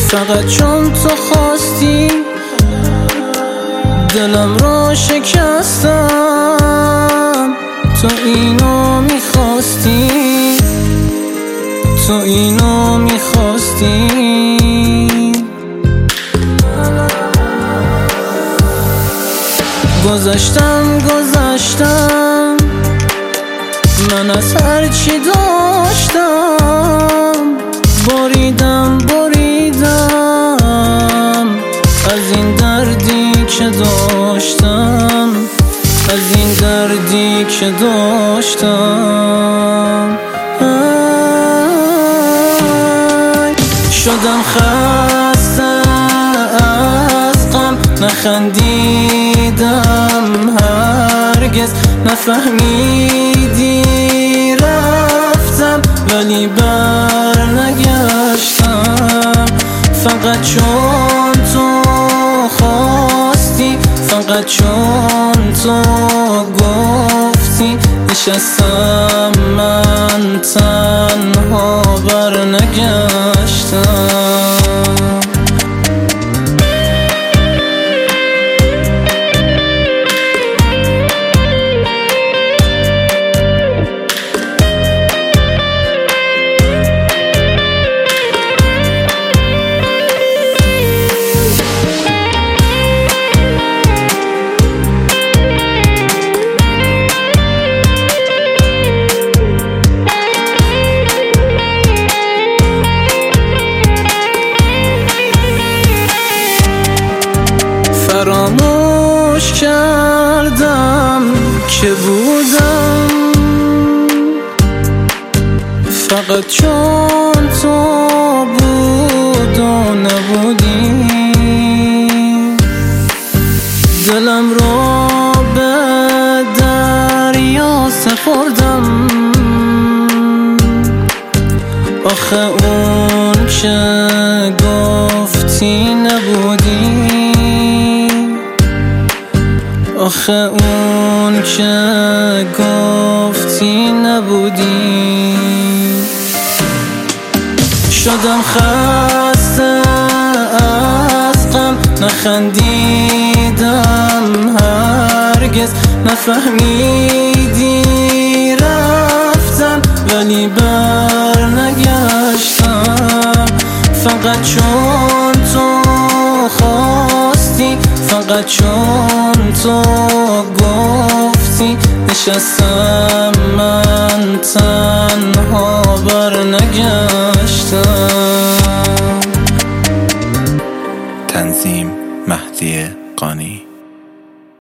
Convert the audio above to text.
فقط چون تو خواستی دلم رو شکستم. تو اینو میخواستی، تو اینو میخواستی. گذشتم من از هرچی داشتم، بریدم از این دردی که داشتم، از این دردی که داشتم. شدم خسته از غم، نخندیدم هرگز، نفهمیدی رفتم ولی بر نگشتم. فقط چون تو خواستی، فقط چون تو گفتی، نشستم من تنها بر نگشتم. فراموش کردم که بودم، فقط چون تو بود و نبودی. دلم رو به دریا سپردم، آخه اون که گفتی نبودی، آخه اون که گفتی نبودی. شدم خسته از غم، نخندیدم هرگز، نفهمیدی رفتم ولی بر نگشتم. فقط چون تو خواستی، فقط چون تو گفتی، نشستم من تنها بر نگشتم. تنظیم مهدی قانی.